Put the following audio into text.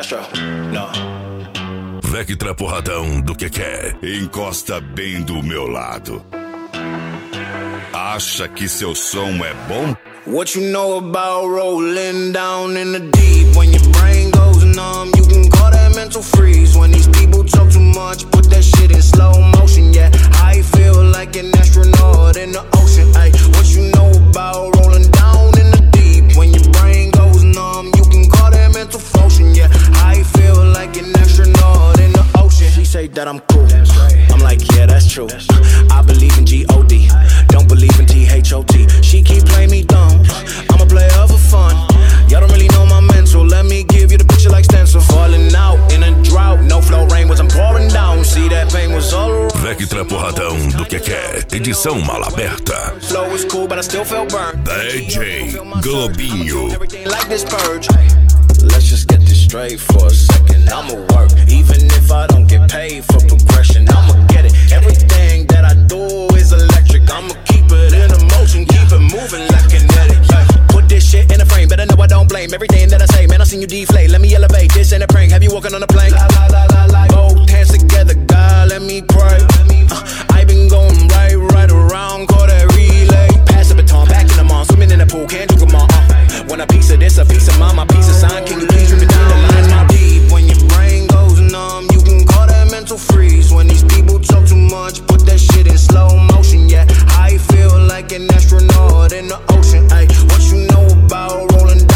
Astro, no. Vectra porradão do que quer. Encosta bem do meu lado. Acha que seu som é bom? What you know about rolling down in the deep? When your brain goes numb, you can call that mental freeze. When these people talk too much, put that shit in slow motion, yeah. I feel like an astronaut in the ocean, ayy. What you know about rolling down in the deep? When your brain goes numb, you can call that mental motion, yeah. I feel like an astronaut in the ocean. She say that I'm cool, I'm like, yeah, that's true. I believe in G-O-D, don't believe in T-H-O-T. She keep playing me dumb, I'm a player for fun. Y'all don't really know my mental, let me give you the picture like stencil. Falling out in a drought, no flow rain was I'm pouring down. See that pain was all around. Vectra porradão do que quer. Edição mala aberta. Flow was cool, but I still felt burned. DJ Globinho. Everything like this purge. Let's just get this straight for a second. I'ma work, even if I don't get paid for progression. I'ma get it. Everything that I do is electric. I'ma keep it in motion, keep it moving like kinetic. Put this shit in a frame, better know I don't blame everything that I say. Man, I seen you deflate. Let me elevate. This ain't a prank. Have you walking on a plane? Both hands together, God, let me pray. I been going right around, call that relay. Pass the baton, back in the mall, swimming in the pool, can't drink them all. Want a piece of this, a piece of mine, my piece of sign. Can you please read me down the lines? My deep, when your brain goes numb, you can call that mental freeze. When these people talk too much, put that shit in slow motion, yeah. I feel like an astronaut in the ocean, ayy. What you know about rolling